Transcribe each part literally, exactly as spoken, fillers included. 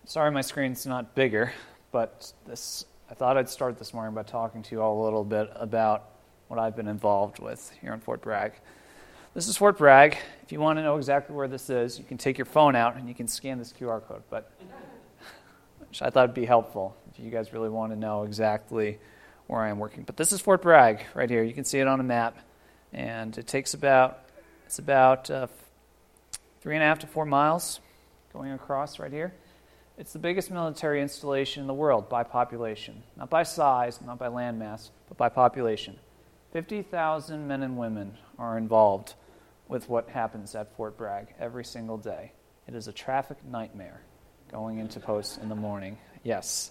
Sorry my screen's not bigger, but this I thought I'd start this morning by talking to you all a little bit about what I've been involved with here in Fort Bragg. This is Fort Bragg. If you want to know exactly where this is, you can take your phone out and you can scan this Q R code, but which I thought would be helpful if you guys really want to know exactly where I am working. But this is Fort Bragg right here. You can see it on a map, and it takes about, it's about uh, three and a half to four miles going across right here. It's the biggest military installation in the world by population. Not by size, not by landmass, but by population. fifty thousand men and women are involved with what happens at Fort Bragg every single day. It is a traffic nightmare going into post in the morning. Yes.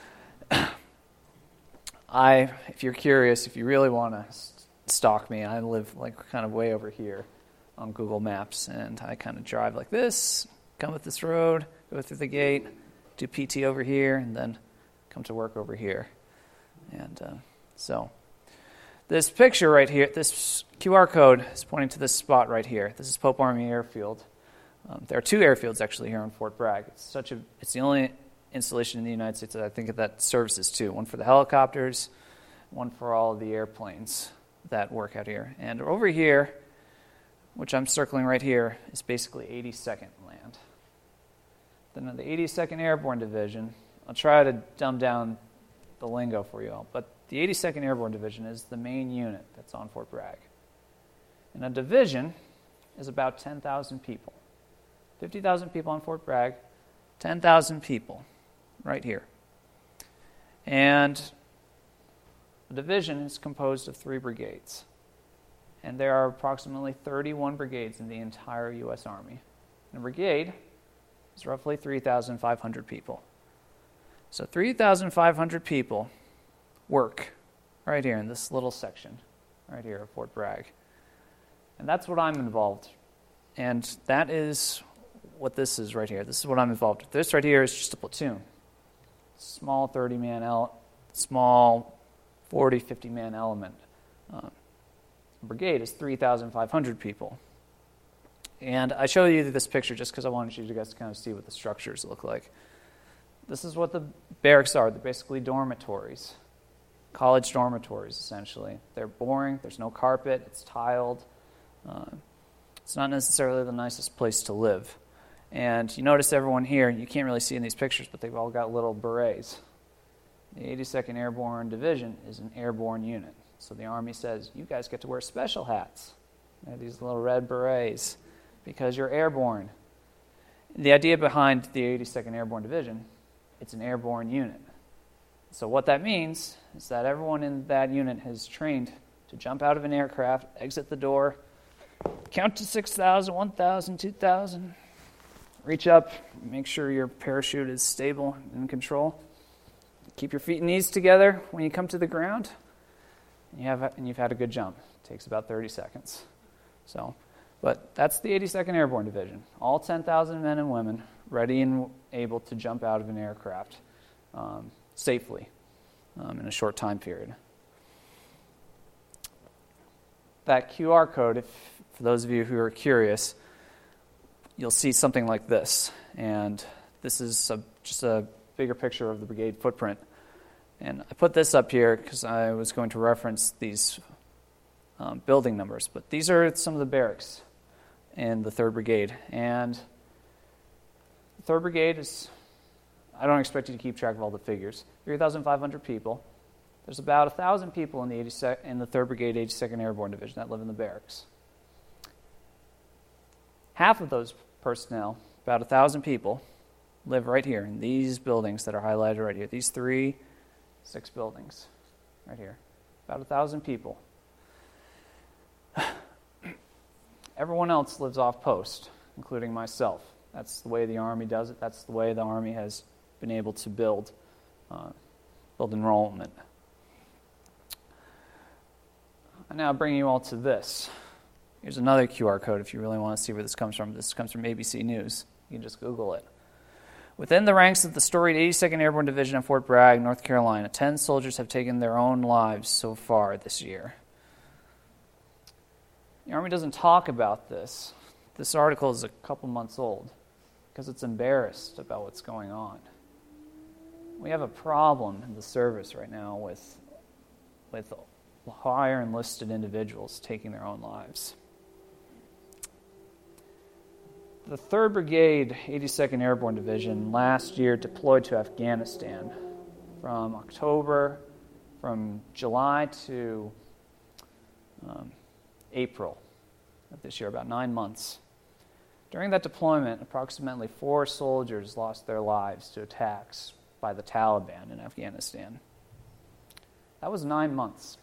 I, if you're curious, if you really want to stalk me, I live like kind of way over here on Google Maps, and I kind of drive like this, come up this road, go through the gate, do P T over here, and then come to work over here. And uh, so this picture right here, this Q R code is pointing to this spot right here. This is Pope Army Airfield. Um, there are two airfields actually here in Fort Bragg. It's such a, it's the only installation in the United States that I think that services two. One for the helicopters, one for all of the airplanes that work out here. And over here, which I'm circling right here, is basically eighty-second Land. Then the eighty-second Airborne Division, I'll try to dumb down the lingo for you all, but the eighty-second Airborne Division is the main unit that's on Fort Bragg. And a division is about ten thousand people. fifty thousand people on Fort Bragg, ten thousand people right here. And the division is composed of three brigades. And there are approximately thirty-one brigades in the entire U S Army. And a brigade is roughly three thousand five hundred people. So three thousand five hundred people work right here in this little section, right here at Fort Bragg. And that's what I'm involved. And that is what this is right here. This is what I'm involved with. This right here is just a platoon. Small thirty-man, el- small forty, fifty-man element. Uh, brigade is three thousand five hundred people. And I show you this picture just because I wanted you guys to kind of see what the structures look like. This is what the barracks are. They're basically dormitories. College dormitories, essentially. They're boring. There's no carpet. It's tiled. Uh, it's not necessarily the nicest place to live. And you notice everyone here, you can't really see in these pictures, but they've all got little berets. The eighty-second Airborne Division is an airborne unit. So the Army says, you guys get to wear special hats. They have these little red berets because you're airborne. The idea behind the eighty-second Airborne Division, it's an airborne unit. So what that means is that everyone in that unit has trained to jump out of an aircraft, exit the door, count to six thousand, one thousand, two thousand, reach up, make sure your parachute is stable and in control. Keep your feet and knees together when you come to the ground, and, you have, and you've had a good jump. It takes about thirty seconds. So, but that's the eighty-second Airborne Division. All ten thousand men and women ready and able to jump out of an aircraft um, safely um, in a short time period. That Q R code, if for those of you who are curious, you'll see something like this. And this is a, just a bigger picture of the brigade footprint. And I put this up here because I was going to reference these um, building numbers. But these are some of the barracks in the third Brigade. And the third Brigade is, I don't expect you to keep track of all the figures, three thousand five hundred people. There's about one thousand people in the, eighty-second, in the third Brigade, eighty-second Airborne Division that live in the barracks. Half of those personnel, about one thousand people, live right here in these buildings that are highlighted right here. These three, six buildings right here. About one thousand people. Everyone else lives off post, including myself. That's the way the Army does it. That's the way the Army has been able to build, uh, build enrollment. I now bring you all to this. Here's another Q R code if you really want to see where this comes from. This comes from A B C News. You can just Google it. Within the ranks of the storied eighty-second Airborne Division at Fort Bragg, North Carolina, ten soldiers have taken their own lives so far this year. The Army doesn't talk about this. This article is a couple months old. because it's embarrassed about what's going on. We have a problem in the service right now with, with higher enlisted individuals taking their own lives. The third Brigade, eighty-second Airborne Division, last year deployed to Afghanistan from October, from July to um, April of this year, about nine months. During that deployment, approximately four soldiers lost their lives to attacks by the Taliban in Afghanistan. That was nine months.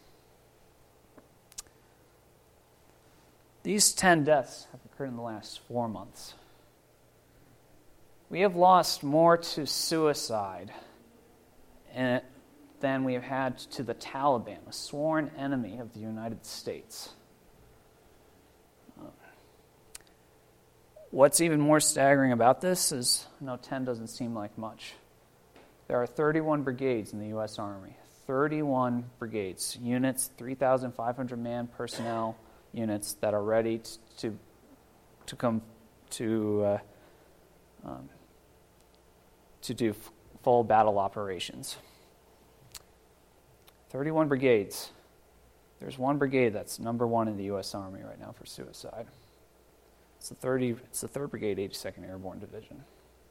These ten deaths have occurred in the last four months. We have lost more to suicide than we have had to the Taliban, a sworn enemy of the United States. What's even more staggering about this is, no, ten doesn't seem like much. There are thirty-one brigades in the U S Army. thirty-one brigades, units, three thousand five hundred man personnel units that are ready to to come to uh, um, to do f- full battle operations. thirty-one brigades. There's one brigade that's number one in the U S Army right now for suicide. It's the thirty. It's the third Brigade, eighty-second Airborne Division.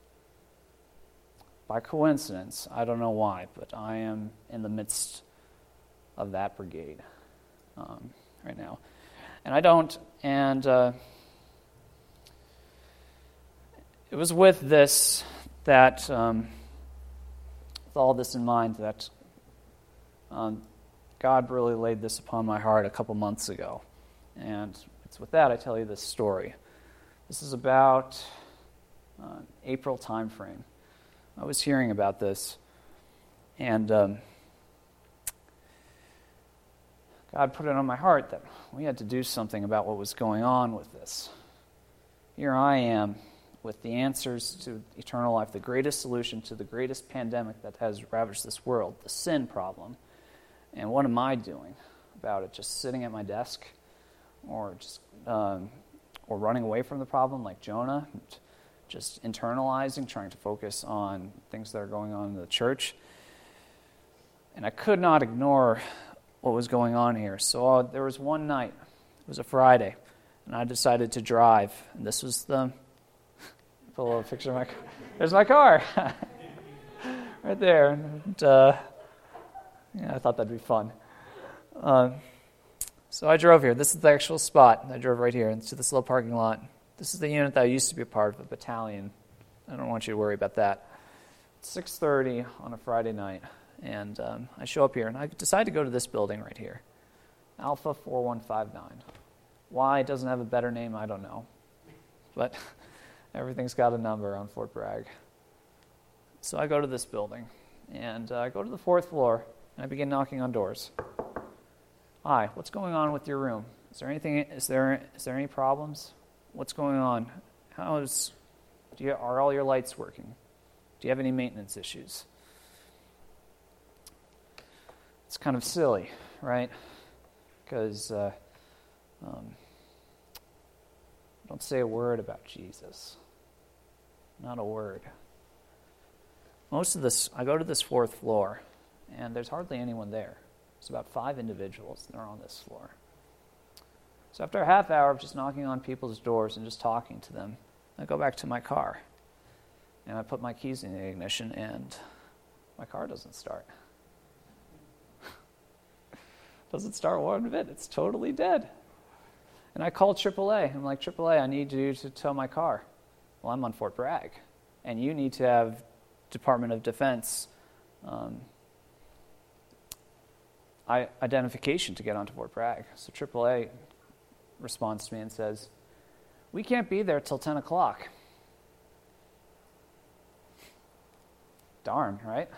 By coincidence, I don't know why, but I am in the midst of that brigade um, right now. And I don't, and uh, it was with this that, um, with all this in mind, that um, God really laid this upon my heart a couple months ago. And it's with that I tell you this story. This is about uh, April time frame. I was hearing about this, and um, God put it on my heart that we had to do something about what was going on with this. Here I am with the answers to eternal life, the greatest solution to the greatest pandemic that has ravaged this world, the sin problem. And what am I doing about it? Just sitting at my desk, or just um, or running away from the problem like Jonah, just internalizing, trying to focus on things that are going on in the church. And I could not ignore what was going on here. So uh, there was one night, it was a Friday, and I decided to drive. And this was the, put a little picture of my car. There's my car, right there. And, uh, yeah, I thought that'd be fun. Uh, so I drove here. This is the actual spot. I drove right here into this little parking lot. This is the unit that I used to be a part of, a battalion. I don't want you to worry about that. It's six thirty on a Friday night, and um, I show up here, and I decide to go to this building right here, Alpha four one five nine. Why it doesn't have a better name, I don't know. But everything's got a number on Fort Bragg. So I go to this building, and uh, I go to the fourth floor, and I begin knocking on doors. Hi, what's going on with your room? Is there anything? Is there is there any problems? What's going on? How is? Do you, are all your lights working? Do you have any maintenance issues? It's kind of silly, right? Because uh, um, don't say a word about Jesus. Not a word. Most of this, I go to this fourth floor, and there's hardly anyone there. There's about five individuals that are on this floor. So after a half hour of just knocking on people's doors and just talking to them, I go back to my car. And I put my keys in the ignition, and my car doesn't start. Doesn't start one bit. It's totally dead. And I call triple A. I'm like, triple A, I need you to tow my car. Well, I'm on Fort Bragg, and you need to have Department of Defense um, I, identification to get onto Fort Bragg. So triple A responds to me and says, we can't be there till ten o'clock. Darn, right?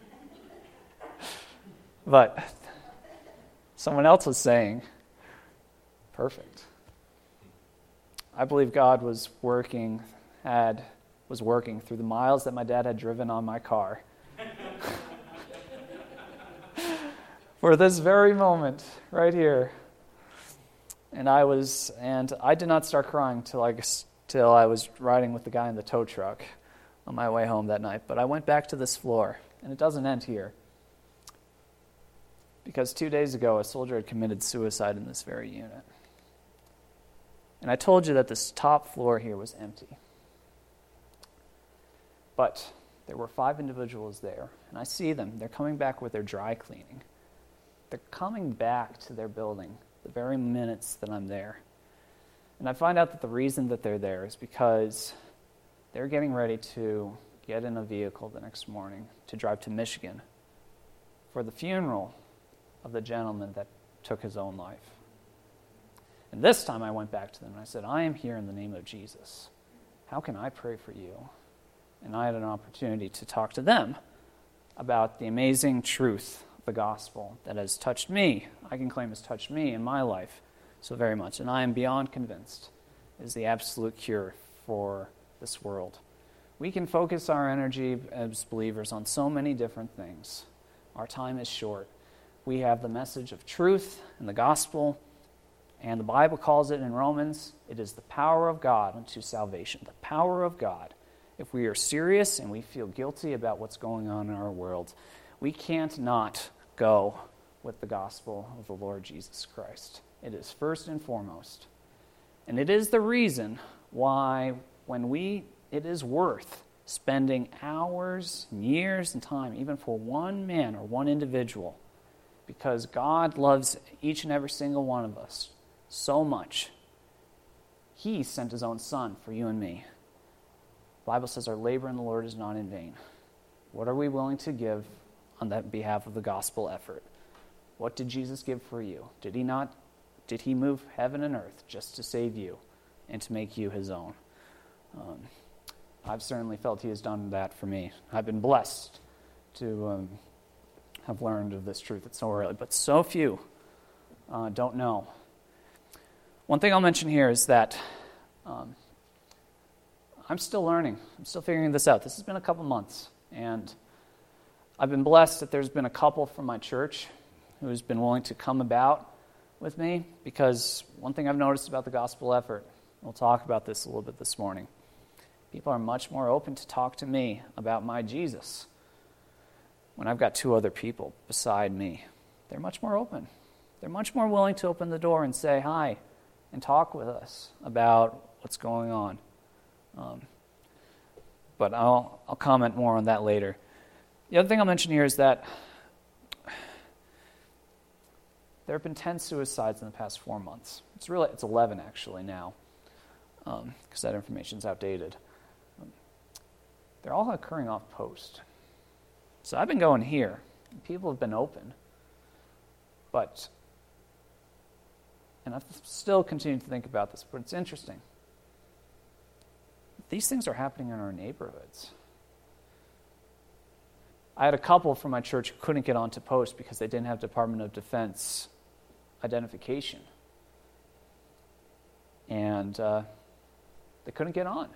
But someone else was saying, perfect. I believe God was working, had was working through the miles that my dad had driven on my car. For this very moment, right here. And I was, and I did not start crying till I till I was riding with the guy in the tow truck on my way home that night. But I went back to this floor, and it doesn't end here. Because two days ago, a soldier had committed suicide in this very unit. And I told you that this top floor here was empty. But there were five individuals there, and I see them. They're coming back with their dry cleaning. They're coming back to their building the very minutes that I'm there. And I find out that the reason that they're there is because they're getting ready to get in a vehicle the next morning to drive to Michigan for the funeral of the gentleman that took his own life. And this time I went back to them and I said, I am here in the name of Jesus. How can I pray for you? And I had an opportunity to talk to them about the amazing truth of the gospel that has touched me, I can claim has touched me in my life so very much. And I am beyond convinced it is the absolute cure for this world. We can focus our energy as believers on so many different things. Our time is short. We have the message of truth and the gospel, and the Bible calls it in Romans, it is the power of God unto salvation. The power of God. If we are serious and we feel guilty about what's going on in our world, we can't not go with the gospel of the Lord Jesus Christ. It is first and foremost. And it is the reason why when we, it is worth spending hours, years, and time, even for one man or one individual, because God loves each and every single one of us so much. He sent his own Son for you and me. The Bible says our labor in the Lord is not in vain. What are we willing to give on that behalf of the gospel effort? What did Jesus give for you? Did he not? Did he move heaven and earth just to save you and to make you his own? Um, I've certainly felt he has done that for me. I've been blessed to um, have learned of this truth at so early, but so few uh, don't know. One thing I'll mention here is that um, I'm still learning. I'm still figuring this out. This has been a couple months, and I've been blessed that there's been a couple from my church who's been willing to come about with me, because one thing I've noticed about the gospel effort, we'll talk about this a little bit this morning, people are much more open to talk to me about my Jesus when I've got two other people beside me. They're much more open. They're much more willing to open the door and say hi and talk with us about what's going on. Um, but I'll I'll comment more on that later. The other thing I'll mention here is that there have been ten suicides in the past four months. It's really it's eleven actually now, because um, that information's outdated. Um, they're all occurring off post. So I've been going here. People have been open, but and I've still continued to think about this. But it's interesting. These things are happening in our neighborhoods. I had a couple from my church who couldn't get onto post because they didn't have Department of Defense identification. And uh, they couldn't get on.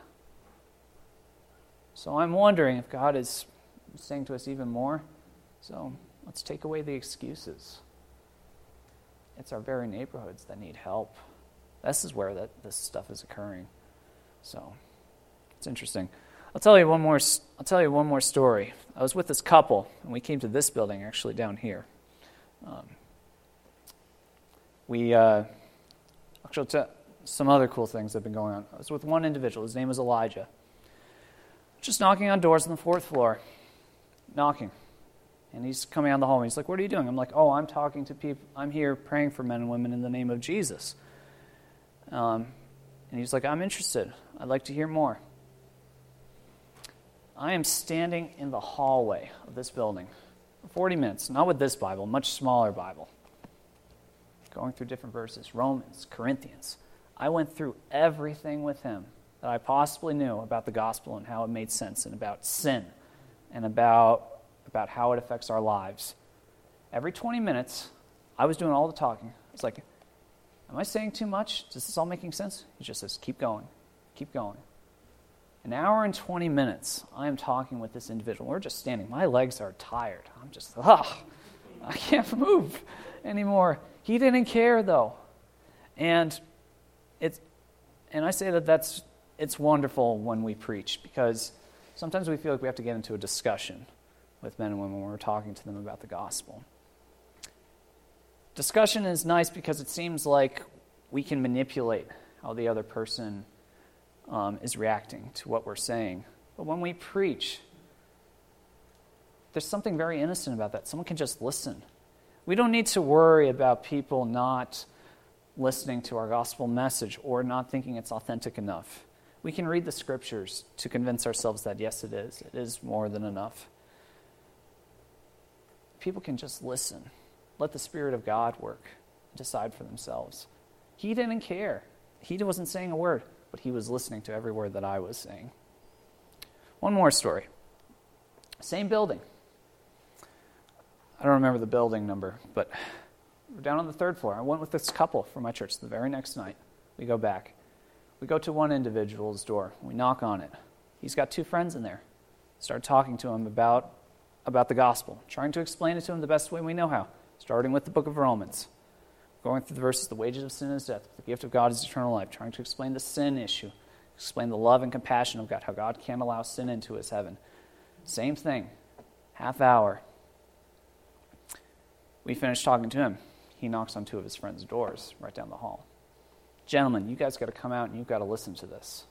So I'm wondering if God is saying to us even more, so let's take away the excuses. It's our very neighborhoods that need help. This is where that this stuff is occurring. So it's interesting. I'll tell you one more. I'll tell you one more story. I was with this couple, and we came to this building actually down here. Um, we uh, actually t- some other cool things that have been going on. I was with one individual. His name was Elijah. Just knocking on doors on the fourth floor, knocking, and he's coming out the hallway. He's like, "What are you doing?" I'm like, "Oh, I'm talking to people. I'm here praying for men and women in the name of Jesus." Um, and he's like, "I'm interested. I'd like to hear more." I am standing in the hallway of this building for forty minutes, not with this Bible, much smaller Bible, going through different verses, Romans, Corinthians. I went through everything with him that I possibly knew about the gospel and how it made sense, and about sin, and about, about how it affects our lives. Every twenty minutes, I was doing all the talking. I was like, am I saying too much? Is this all making sense? He just says, keep going, keep going. An hour and twenty minutes, I am talking with this individual. We're just standing. My legs are tired. I'm just, ugh, I can't move anymore. He didn't care, though. And it's, and I say that that's, it's wonderful when we preach, because sometimes we feel like we have to get into a discussion with men and women when we're talking to them about the gospel. Discussion is nice because it seems like we can manipulate how the other person um, is reacting to what we're saying. But when we preach, there's something very innocent about that. Someone can just listen. We don't need to worry about people not listening to our gospel message or not thinking it's authentic enough. We can read the scriptures to convince ourselves that, yes, it is. It is more than enough. People can just listen. Let the Spirit of God work, decide for themselves. He didn't care. He wasn't saying a word, but he was listening to every word that I was saying. One more story. Same building. I don't remember the building number, but we're down on the third floor. I went with this couple from my church the very next night. We go back. We go to one individual's door. We knock on it. He's got two friends in there. Start talking to him about, about the gospel, trying to explain it to him the best way we know how, starting with the book of Romans, going through the verses, the wages of sin is death, the gift of God is eternal life, trying to explain the sin issue, explain the love and compassion of God, how God can't allow sin into his heaven. Same thing, half hour. We finish talking to him. He knocks on two of his friends' doors right down the hall. Gentlemen, you guys got to come out and you've got to listen to this.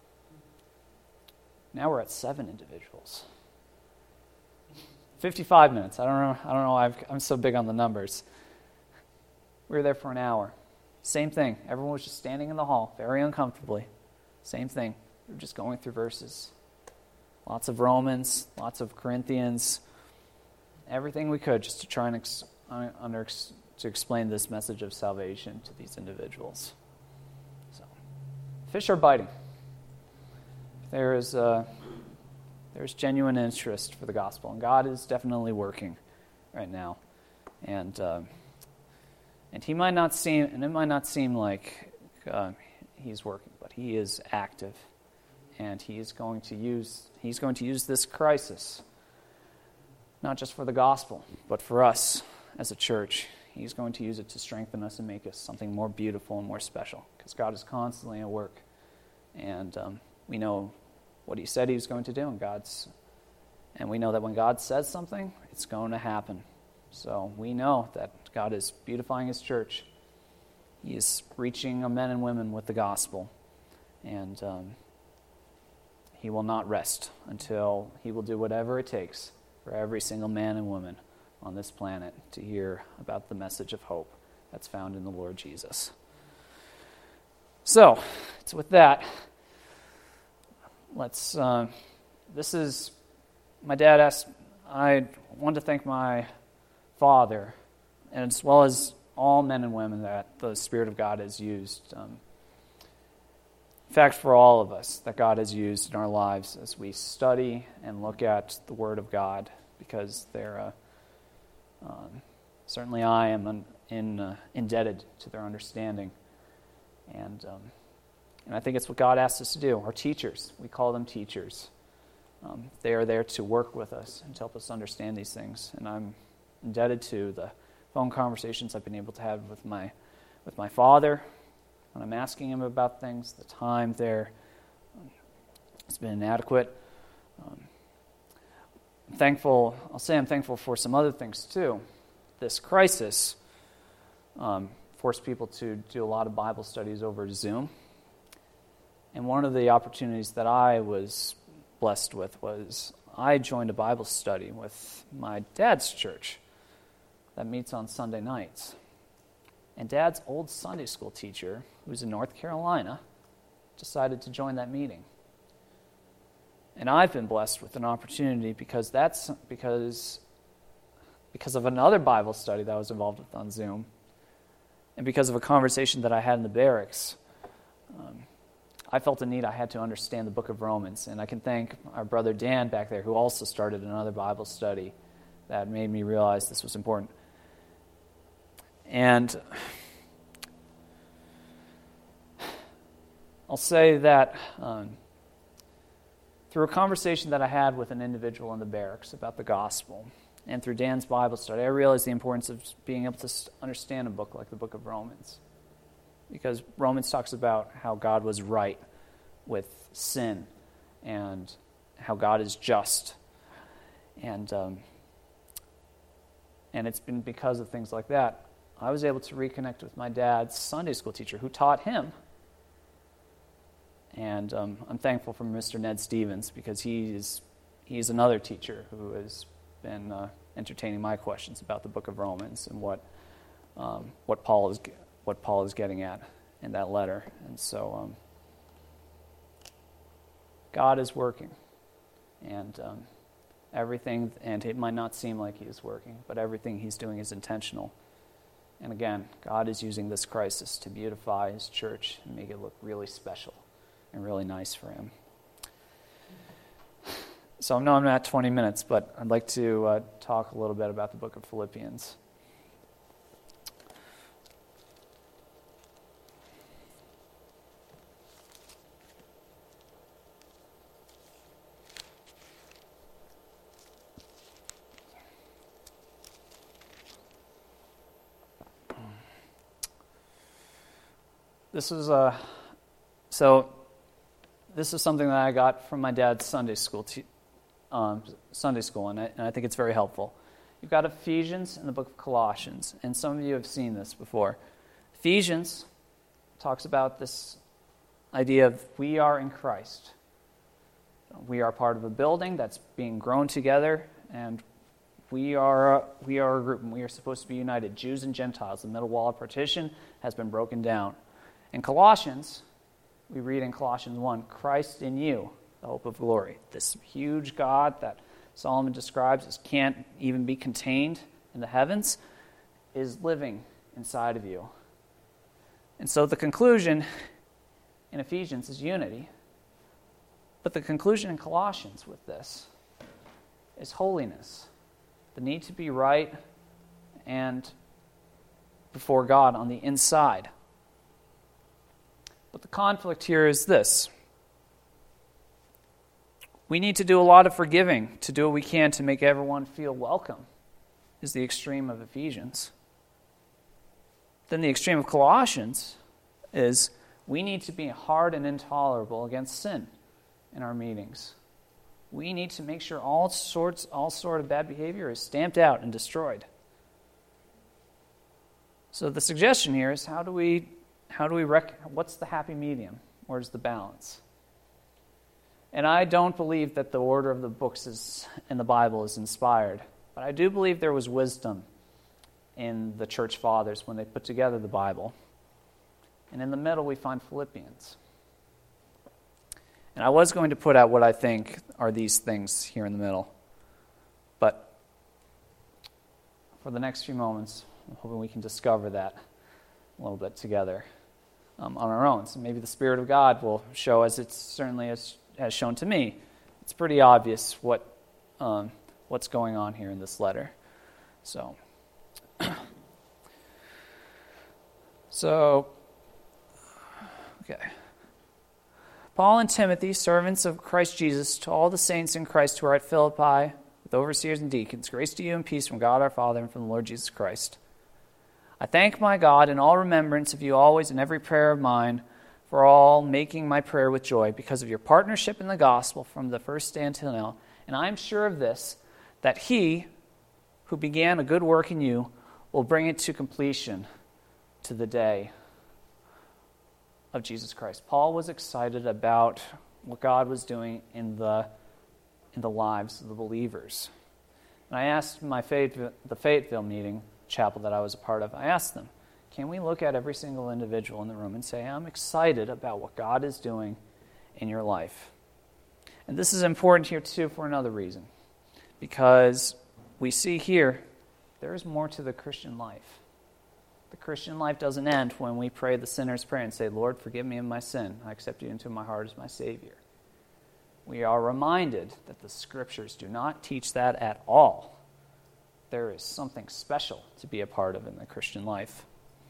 Now we're at seven individuals. fifty-five minutes. I don't know. I don't know. I've, I'm so big on the numbers. We were there for an hour. Same thing. Everyone was just standing in the hall, very uncomfortably. Same thing. We were just going through verses. Lots of Romans, lots of Corinthians, everything we could just to try and ex- under, to explain this message of salvation to these individuals. So, fish are biting. There is uh, there's genuine interest for the gospel, and God is definitely working right now. And uh, and He might not seem, and it might not seem like uh, He's working, but He is active, and He is going to use He's going to use this crisis, not just for the gospel, but for us as a church. He's going to use it to strengthen us and make us something more beautiful and more special, because God is constantly at work, and um, we know what He said He was going to do, and God's, and we know that when God says something, it's going to happen. So we know that God is beautifying His church. He is reaching men and women with the gospel, and um, He will not rest until He will do whatever it takes for every single man and woman on this planet to hear about the message of hope that's found in the Lord Jesus. So, it's with that. Let's, uh, this is, my dad asked, I want to thank my father, and as well as all men and women that the Spirit of God has used. Um, in fact, for all of us that God has used in our lives as we study and look at the Word of God, because they're, uh, um, certainly I am in, in, uh, indebted to their understanding. And um, and I think it's what God asks us to do. Our teachers, we call them teachers. Um, they are there to work with us and to help us understand these things. And I'm indebted to the phone conversations I've been able to have with my with my father when I'm asking him about things. The time there has been inadequate. Um, I'm thankful. I'll say I'm thankful for some other things too. This crisis um, forced people to do a lot of Bible studies over Zoom. And one of the opportunities that I was blessed with was I joined a Bible study with my dad's church that meets on Sunday nights. And Dad's old Sunday school teacher, who's in North Carolina, decided to join that meeting. And I've been blessed with an opportunity because that's because because of another Bible study that I was involved with on Zoom, and because of a conversation that I had in the barracks. Um, I felt a need. I had to understand the book of Romans, and I can thank our brother Dan back there, who also started another Bible study that made me realize this was important. And I'll say that um, through a conversation that I had with an individual in the barracks about the gospel, and through Dan's Bible study, I realized the importance of being able to understand a book like the book of Romans. Because Romans talks about how God was right with sin and how God is just. And um, and it's been because of things like that I was able to reconnect with my dad's Sunday school teacher who taught him. And um, I'm thankful for Mister Ned Stevens because he is he's another teacher who has been uh, entertaining my questions about the Book of Romans and what um, what Paul is what Paul is getting at in that letter. And so um, God is working, and um, everything, and it might not seem like He is working, but everything He's doing is intentional. And again, God is using this crisis to beautify His church and make it look really special and really nice for Him. So I know I'm at twenty minutes, but I'd like to uh, talk a little bit about the book of Philippians. This is a, so this is something that I got from my dad's Sunday school, te- um, Sunday school, and I, and I think it's very helpful. You've got Ephesians and the book of Colossians, and some of you have seen this before. Ephesians talks about this idea of we are in Christ. We are part of a building that's being grown together, and we are we are a group, and we are supposed to be united, Jews and Gentiles. The middle wall of partition has been broken down. In Colossians, we read in Colossians one, Christ in you, the hope of glory. This huge God that Solomon describes as can't even be contained in the heavens is living inside of you. And so the conclusion in Ephesians is unity. But the conclusion in Colossians with this is holiness. The need to be right and before God on the inside. But the conflict here is this. We need to do a lot of forgiving to do what we can to make everyone feel welcome, is the extreme of Ephesians. Then the extreme of Colossians is we need to be hard and intolerable against sin in our meetings. We need to make sure all sorts, all sort of bad behavior is stamped out and destroyed. So the suggestion here is how do we How do we rec- what's the happy medium? Where's the balance? And I don't believe that the order of the books is, in the Bible is inspired, but I do believe there was wisdom in the church fathers when they put together the Bible. And in the middle we find Philippians. And I was going to put out what I think are these things here in the middle, but for the next few moments, I'm hoping we can discover that a little bit together. Um, on our own. So maybe the Spirit of God will show, as it certainly has, has shown to me. It's pretty obvious what um, what's going on here in this letter. So, so, okay. Paul and Timothy, servants of Christ Jesus, to all the saints in Christ who are at Philippi, with overseers and deacons, grace to you and peace from God our Father and from the Lord Jesus Christ. I thank my God in all remembrance of you always in every prayer of mine, for all making my prayer with joy because of your partnership in the gospel from the first day until now. And I am sure of this, that he who began a good work in you will bring it to completion to the day of Jesus Christ. Paul was excited about what God was doing in the in the lives of the believers. And I asked my Fayetteville, the Fayetteville meeting, chapel that I was a part of, I asked them, can we look at every single individual in the room and say, I'm excited about what God is doing in your life? And this is important here too for another reason, because we see here there is more to the Christian life. The Christian life doesn't end when we pray the sinner's prayer and say, Lord, forgive me of my sin. I accept you into my heart as my Savior. We are reminded that the Scriptures do not teach that at all. There is something special to be a part of in the Christian life.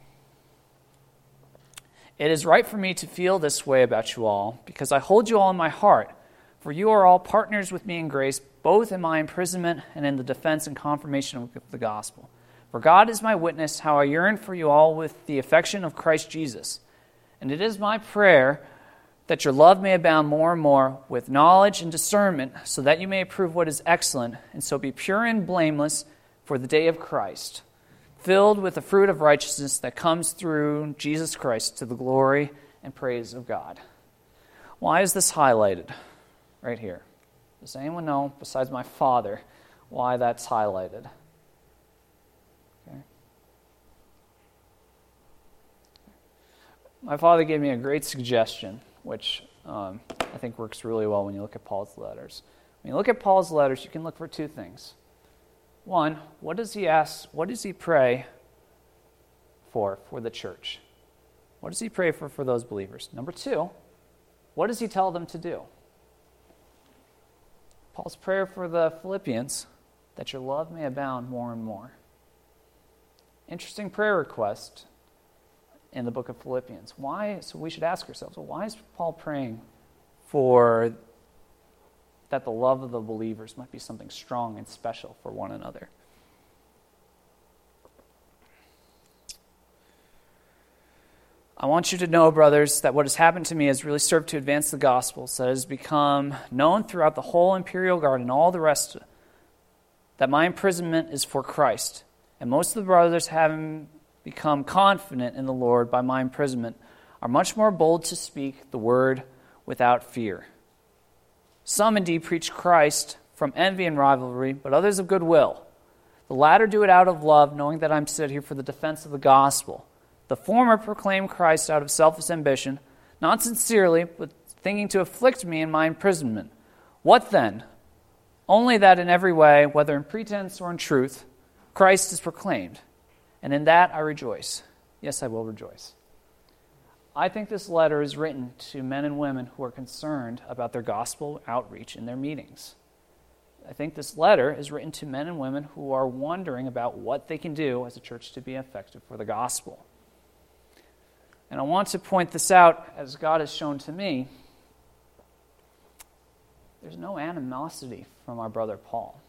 It is right for me to feel this way about you all, because I hold you all in my heart, for you are all partners with me in grace, both in my imprisonment and in the defense and confirmation of the gospel. For God is my witness, how I yearn for you all with the affection of Christ Jesus. And it is my prayer that your love may abound more and more with knowledge and discernment, so that you may approve what is excellent, and so be pure and blameless for the day of Christ, filled with the fruit of righteousness that comes through Jesus Christ to the glory and praise of God. Why is this highlighted right here? Does anyone know, besides my father, why that's highlighted? Okay. My father gave me a great suggestion, which um, I think works really well when you look at Paul's letters. When you look at Paul's letters, you can look for two things. One, what does he ask, what does he pray for, for the church? What does he pray for for those believers? Number two, what does he tell them to do? Paul's prayer for the Philippians, that your love may abound more and more. Interesting prayer request in the book of Philippians. Why? So we should ask ourselves, well, why is Paul praying for that the love of the believers might be something strong and special for one another? I want you to know, brothers, that what has happened to me has really served to advance the gospel, so that it has become known throughout the whole imperial guard and all the rest that my imprisonment is for Christ. And most of the brothers, having become confident in the Lord by my imprisonment, are much more bold to speak the word without fear. Some indeed preach Christ from envy and rivalry, but others of goodwill. The latter do it out of love, knowing that I am set here for the defense of the gospel. The former proclaim Christ out of selfish ambition, not sincerely, but thinking to afflict me in my imprisonment. What then? Only that in every way, whether in pretense or in truth, Christ is proclaimed. And in that I rejoice. Yes, I will rejoice. I think this letter is written to men and women who are concerned about their gospel outreach in their meetings. I think this letter is written to men and women who are wondering about what they can do as a church to be effective for the gospel. And I want to point this out, as God has shown to me. There's no animosity from our brother Paul.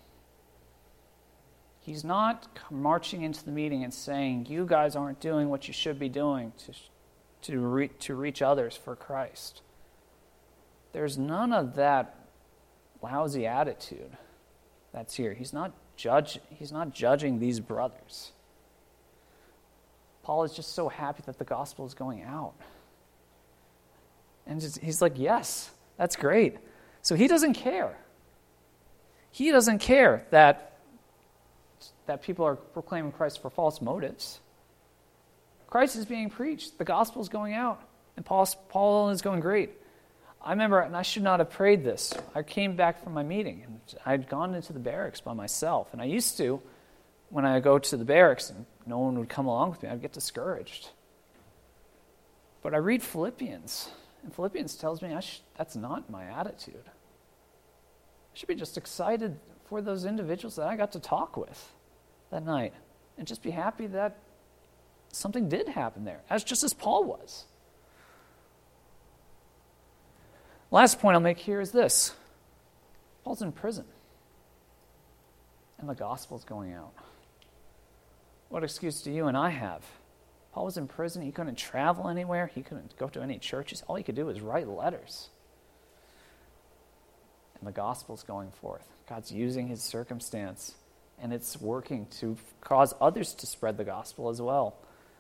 He's not marching into the meeting and saying, you guys aren't doing what you should be doing to, to, re- to reach others for Christ. There's none of that lousy attitude that's here. He's not judge, he's not judging these brothers. Paul is just so happy that the gospel is going out. And just, he's like, yes, that's great. So he doesn't care. He doesn't care that, that people are proclaiming Christ for false motives. Christ is being preached. The gospel is going out. And Paul, Paul is going great. I remember, and I should not have prayed this. I came back from my meeting, and I'd gone into the barracks by myself. And I used to, when I go to the barracks and no one would come along with me, I'd get discouraged. But I read Philippians, and Philippians tells me I sh- that's not my attitude. I should be just excited for those individuals that I got to talk with that night, and just be happy that something did happen there, as just as Paul was. Last point I'll make here is this. Paul's in prison, and the gospel's going out. What excuse do you and I have? Paul was in prison. He couldn't travel anywhere. He couldn't go to any churches. All he could do was write letters. And the gospel's going forth. God's using his circumstance, and it's working to cause others to spread the gospel as well.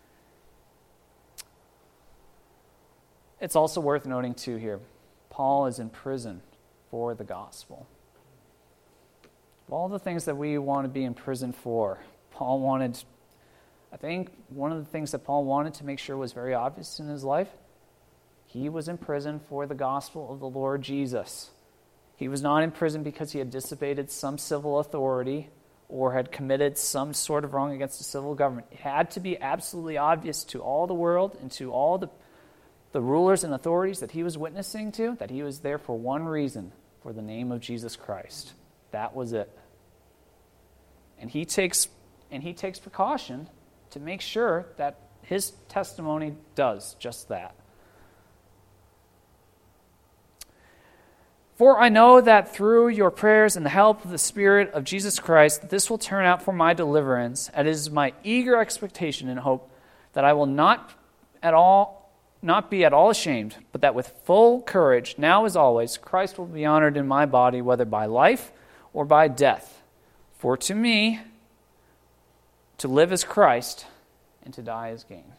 It's also worth noting, too, here, Paul is in prison for the gospel. Of all the things that we want to be in prison for, Paul wanted, I think one of the things that Paul wanted to make sure was very obvious in his life, he was in prison for the gospel of the Lord Jesus. He was not in prison because he had disobeyed some civil authority or had committed some sort of wrong against the civil government. It had to be absolutely obvious to all the world and to all the, the rulers and authorities that he was witnessing to that he was there for one reason, for the name of Jesus Christ. That was it. And he takes and he takes precaution to make sure that his testimony does just that. For I know that through your prayers and the help of the Spirit of Jesus Christ, this will turn out for my deliverance. And it is my eager expectation and hope that I will not at all not be at all ashamed, but that with full courage, now as always, Christ will be honored in my body, whether by life or by death. For to me, to live is Christ, and to die is gain.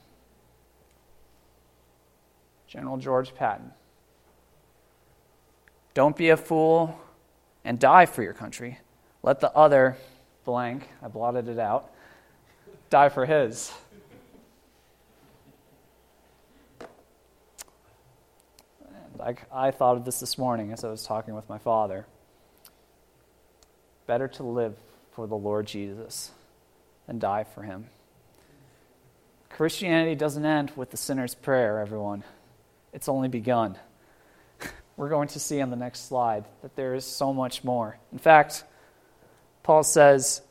General George Patton. Don't be a fool and die for your country. Let the other blank, I blotted it out, die for his. I, I thought of this this morning as I was talking with my father. Better to live for the Lord Jesus than die for him. Christianity doesn't end with the sinner's prayer, everyone. It's only begun. We're going to see on the next slide that there is so much more. In fact, Paul says,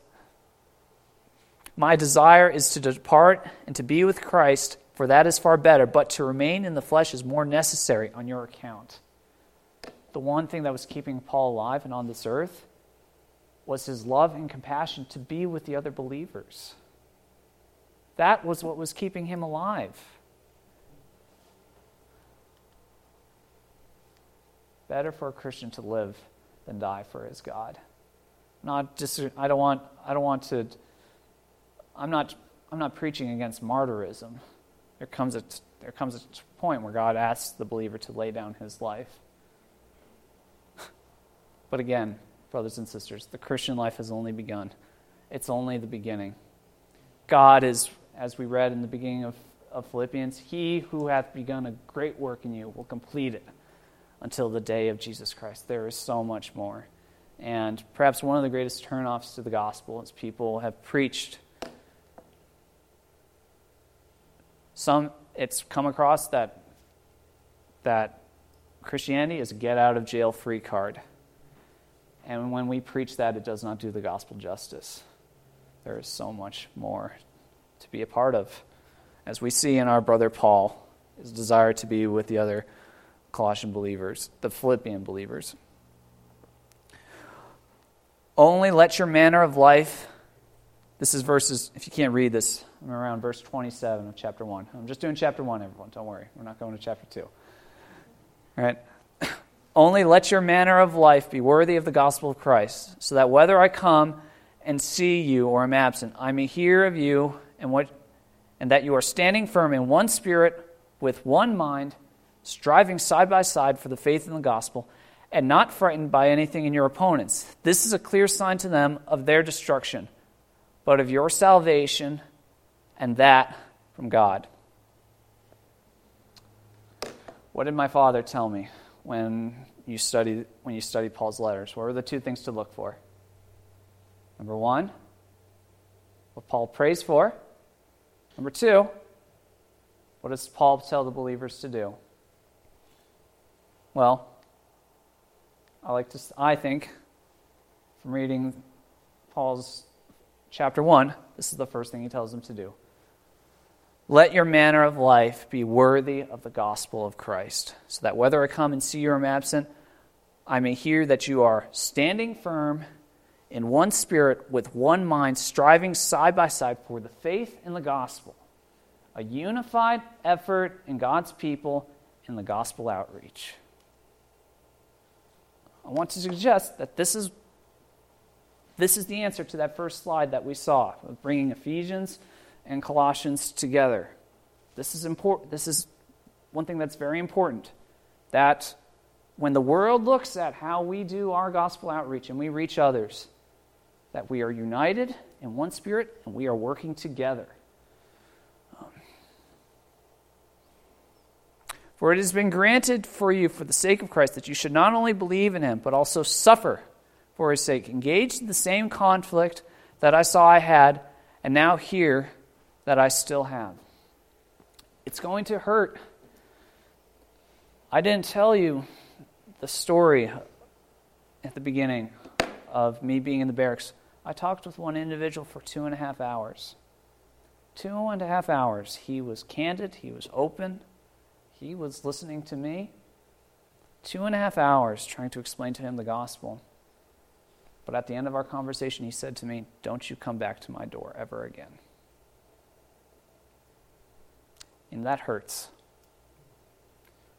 my desire is to depart and to be with Christ, for that is far better, but to remain in the flesh is more necessary on your account. The one thing that was keeping Paul alive and on this earth was his love and compassion to be with the other believers. That was what was keeping him alive. Better for a Christian to live than die for his God. Not just I don't want I don't want to I'm not I'm not preaching against martyrism. There comes a there comes a point where God asks the believer to lay down his life. But again, brothers and sisters, the Christian life has only begun. It's only the beginning. God is, as we read in the beginning of, of Philippians, he who hath begun a great work in you will complete it until the day of Jesus Christ. There is so much more. And perhaps one of the greatest turnoffs to the gospel is people have preached. Some, it's come across that that Christianity is a get-out-of-jail-free card. And when we preach that, it does not do the gospel justice. There is so much more to be a part of. As we see in our brother Paul, his desire to be with the other Colossian believers, the Philippian believers. Only let your manner of life, this is verses, if you can't read this, I'm around verse twenty-seven of chapter one. I'm just doing chapter one, everyone, don't worry. We're not going to chapter two. All right? Only let your manner of life be worthy of the gospel of Christ, so that whether I come and see you or am absent, I may hear of you and what, and that you are standing firm in one spirit, with one mind, striving side by side for the faith in the gospel, and not frightened by anything in your opponents. This is a clear sign to them of their destruction, but of your salvation, and that from God. What did my father tell me when you study when you study Paul's letters? What were the two things to look for? Number one, what Paul prays for. Number two, what does Paul tell the believers to do? Well, I like to. I think, from reading Paul's chapter one, this is the first thing he tells them to do. Let your manner of life be worthy of the gospel of Christ, so that whether I come and see you or am absent, I may hear that you are standing firm in one spirit with one mind, striving side by side for the faith in the gospel, a unified effort in God's people in the gospel outreach. I want to suggest that this is this is the answer to that first slide that we saw of bringing Ephesians and Colossians together. This is important. This is one thing that's very important, that when the world looks at how we do our gospel outreach and we reach others, that we are united in one spirit and we are working together. Um, For it has been granted for you for the sake of Christ that you should not only believe in him, but also suffer for his sake, engaged in the same conflict that I saw I had, and now hear that I still have. It's going to hurt. I didn't tell you the story at the beginning of me being in the barracks. I talked with one individual for two and a half hours. Two and a half hours. He was candid. He was open. He was listening to me. Two and a half hours trying to explain to him the gospel. But at the end of our conversation, he said to me, "Don't you come back to my door ever again." And that hurts.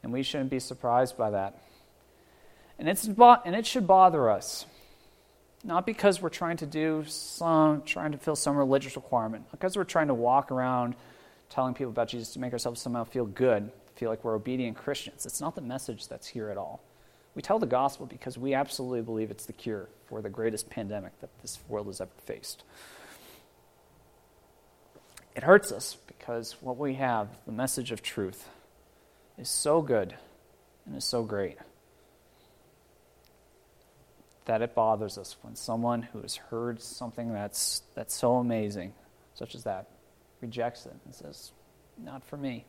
And we shouldn't be surprised by that. And it's and it should bother us. Not because we're trying to do some, trying to fill some religious requirement. Not because we're trying to walk around telling people about Jesus to make ourselves somehow feel good, feel like we're obedient Christians. It's not the message that's here at all. We tell the gospel because we absolutely believe it's the cure for the greatest pandemic that this world has ever faced. It hurts us because what we have, the message of truth, is so good and is so great that it bothers us when someone who has heard something that's that's so amazing, such as that, rejects it and says, not for me.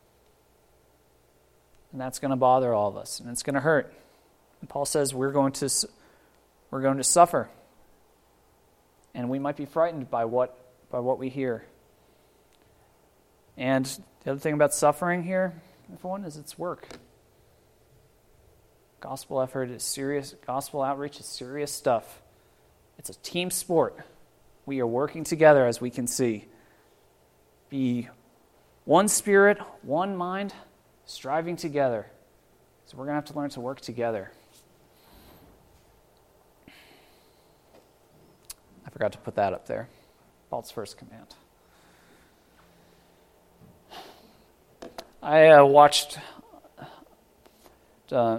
And that's going to bother all of us, and it's going to hurt. And Paul says we're going to we're going to suffer, and we might be frightened by what by what we hear. And the other thing about suffering here, everyone, is it's work. Gospel effort is serious. Gospel outreach is serious stuff. It's a team sport. We are working together, as we can see. Be one spirit, one mind, striving together. So we're going to have to learn to work together. I forgot to put that up there. Paul's first command. I uh, watched... Uh,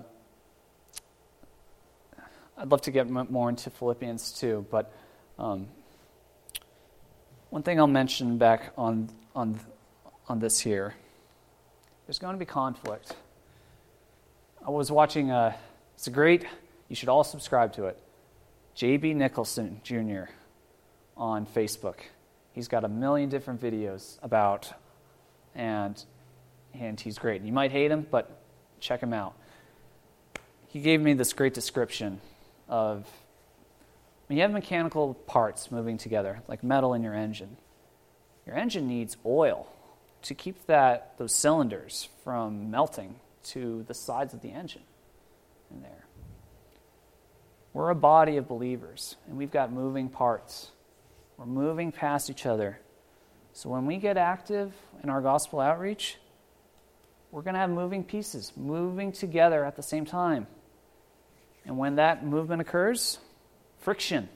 I'd love to get more into Philippians too, but um, one thing I'll mention back on on on this here, there's going to be conflict. I was watching a, it's a great, you should all subscribe to it, J B Nicholson Junior on Facebook. He's got a million different videos about, and and he's great. You might hate him, but check him out. He gave me this great description of when you have mechanical parts moving together, like metal in your engine, your engine needs oil to keep that those cylinders from melting to the sides of the engine in there. We're a body of believers, and we've got moving parts. We're moving past each other. So when we get active in our gospel outreach, we're going to have moving pieces, moving together at the same time. And when that movement occurs, friction.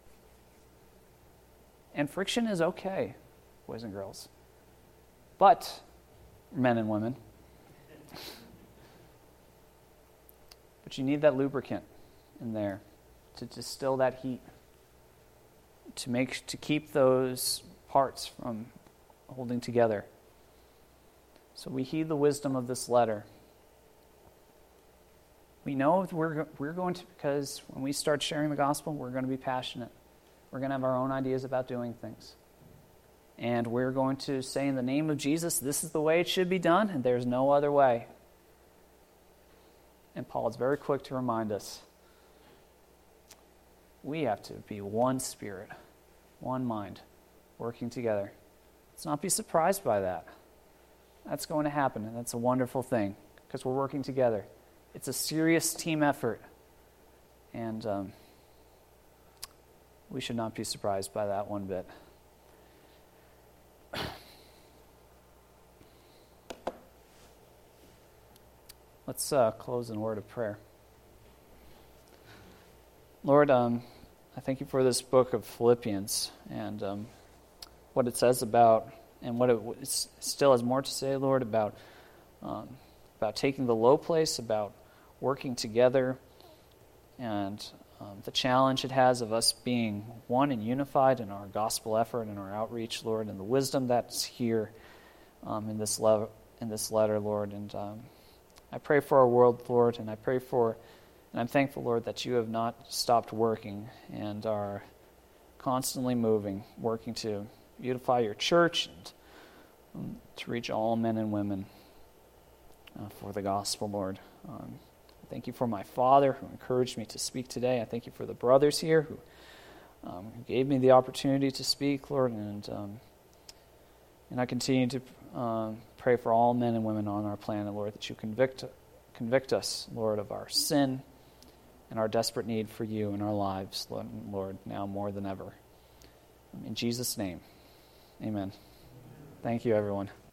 And friction is okay, boys and girls. But, men and women, but you need that lubricant in there to distill that heat, to make to keep those parts from holding together. So we heed the wisdom of this letter. We know we're we're going to, because when we start sharing the gospel, we're going to be passionate. We're going to have our own ideas about doing things. And we're going to say in the name of Jesus, this is the way it should be done, and there's no other way. And Paul is very quick to remind us, we have to be one spirit, one mind, working together. Let's not be surprised by that. That's going to happen, and that's a wonderful thing, because we're working together. It's a serious team effort, and um, we should not be surprised by that one bit. Let's uh, close in a word of prayer. Lord, um, I thank you for this book of Philippians and um, what it says about, and what it, it still has more to say, Lord, about um, about taking the low place, about working together, and um, the challenge it has of us being one and unified in our gospel effort and our outreach, Lord, and the wisdom that's here um, in this le- in this letter, Lord. And um, I pray for our world, Lord, and I pray for, and I'm thankful, Lord, that you have not stopped working and are constantly moving, working to beautify your church and um, to reach all men and women uh, for the gospel, Lord. Um, Thank you for my father who encouraged me to speak today. I thank you for the brothers here who, um, who gave me the opportunity to speak, Lord. And um, and I continue to um, pray for all men and women on our planet, Lord, that you convict convict us, Lord, of our sin and our desperate need for you in our lives, Lord, now more than ever. In Jesus' name, amen. Thank you, everyone.